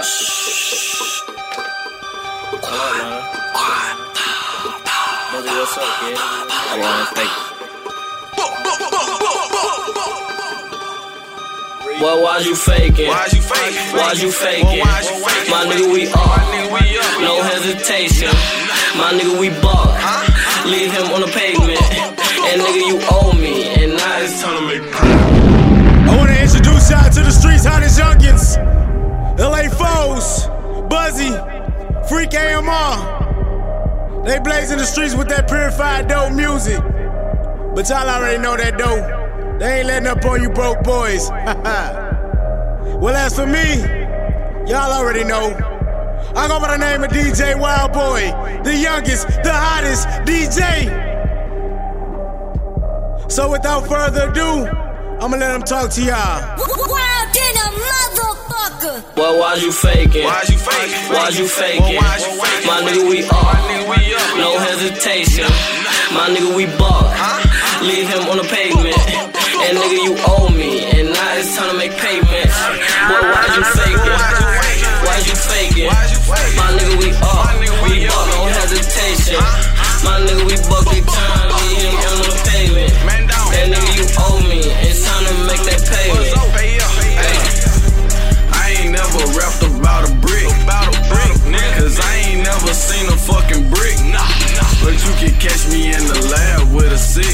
Nigga, what's up, kid? I wanna fake it. Well, why'd you faking? Why'd you faking? My nigga, we up. No hesitation. My nigga, we buck. Leave him on the pavement. And nigga, you owe me. And now it's time to make pay. I wanna introduce y'all to the streets hottest youngins. LA Foes, Buzzy, Freak AMR. They blazing the streets with that purified dope music. But y'all already know that dope. They ain't letting up on you broke boys. Well, as for me, y'all already know. I go by the name of DJ Wild Boy, the youngest, the hottest DJ. So without further ado, I'ma let them talk to y'all. Wild in a motherfucker. Well, why'd you faking? Why'd you faking? My nigga, we up. No hesitation. My nigga, we buck. Leave him on the pavement. And nigga, you owe me. And now it's time to make payments. Well, why'd you faking? Why'd you faking? My nigga, we up. We buck, no hesitation. My nigga, we buck big time. Leave him on the pavement. And nigga, you owe me. It's time to make that payment. I ain't never rapped about a brick, cause I ain't never seen a fucking brick. But you can catch me in the lab with a 6.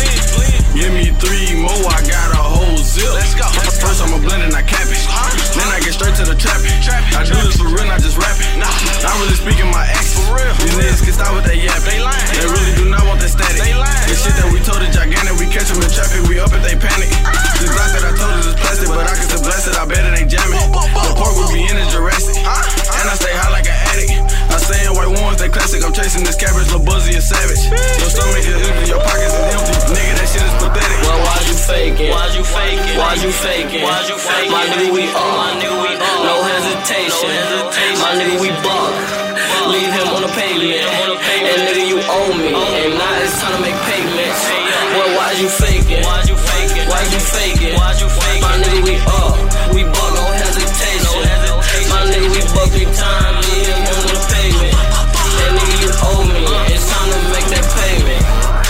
Give me 3 more, I got a whole zip. First I'ma blend and I cap it, then I get straight to the trapping. I do this for real, not just rapping. Not really speaking my accent. These niggas can stop with that yapping. They really do not want that static. The shit that we told is gigantic. We catch them in traffic, we up if they panic. This glass that I told is plastic, but I can still blast it. I bet it ain't jamming. The pork would be in the Jurassic, and I stay high like an addict. I stay in white ones, they classic. I'm chasing this cabbage, Lil Buzzy and Savage. Your stomach is empty, your pockets is empty. Nigga, that shit is pathetic. Well, why'd you faking? Why'd you faking? Why'd you faking? Why'd you faking? My nigga, we up. My nigga, we up. No hesitation. My nigga, we buck. Leave him on the pavement. And nigga, you owe me. And now it's time to make payments. Well, why'd you faking? Why'd you faking? Why'd you faking? Why'd you faking? My nigga, we up. We buck, no hesitation. My nigga, we buck big time. Leave him on the pavement. And nigga, you owe me. It's time to make that payment.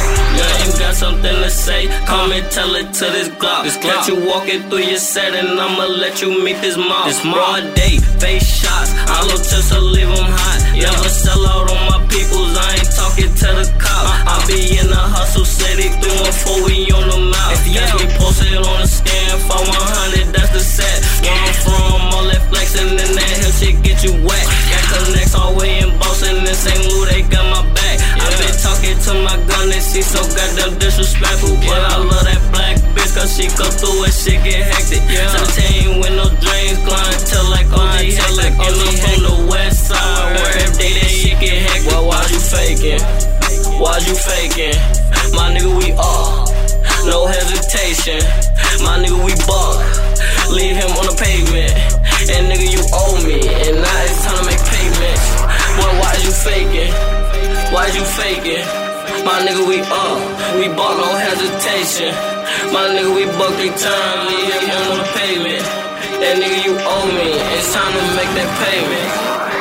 You got something to say, come and tell it to this Glock. Let you walking through your set and I'ma let you meet this mob. This broad day, face shots, I look just to leave them hot. Never sell out on my peoples, I ain't talking to the cop. I be in the hustle city, 314, we on the mouth. Got me posted on the scan, for 100, that's the set. Where I'm from, all that flexing and that hill shit get you wet. Got connects all the way in Boston, in St. Louis, they got my back. I been talking to my gun, they see so goddamn disrespectful. But I love that black bitch, cause she go through and shit get hectic. 17 with no dreams, clientele like OG Hectic. And I'm from the west side, where every day that shit get hectic. Well, why'd you faking? Why'd you faking? My nigga, we up. No hesitation. My nigga, we buck. Leave him on the pavement. And nigga, you owe me. And now it's time to make payments. Well, why'd you faking? Why'd you faking? My nigga, we up. We buck, no hesitation. My nigga, we buck big time. Leave him on the pavement. And nigga, you owe me. It's time to make that payment.